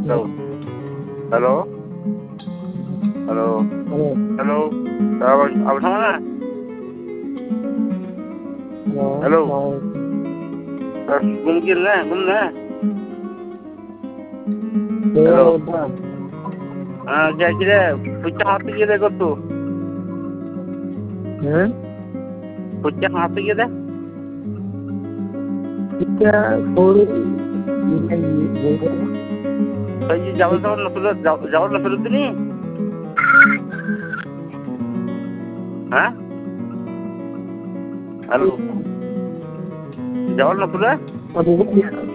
Hello. Hello. Hello. Hello. Apa sama? Hello. Mungkin lah, gimana? Hello. Kira-kira pucang hati kita kau tu. Pucang hati kita? Kita full Saya jauh nak suruh tu ni. Hah? Halo. Jauh nak suruh?